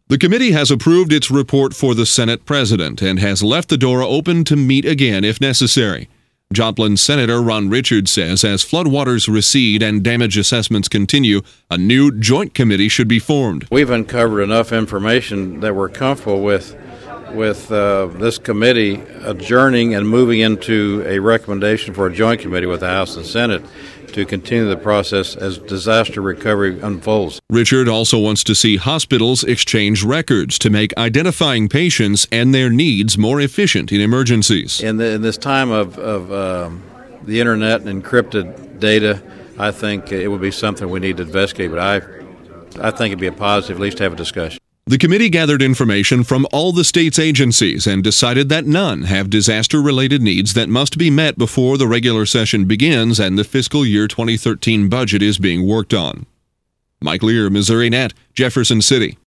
The committee has approved its report for the Senate President and has left the door open to meet again if necessary. Joplin Senator Ron Richards says as floodwaters recede and damage assessments continue, a new joint committee should be formed. We've uncovered enough information that we're comfortable with this committee adjourning and moving into a recommendation for a joint committee with the House and Senate to continue the process as disaster recovery unfolds. Richard also wants to see hospitals exchange records to make identifying patients and their needs more efficient in emergencies. In this time of the internet and encrypted data, I think it would be something we need to investigate, but I think it'd be a positive at least to have a discussion. The committee gathered information from all the state's agencies and decided that none have disaster-related needs that must be met before the regular session begins and the fiscal year 2013 budget is being worked on. Mike Lear, Missouri Net, Jefferson City.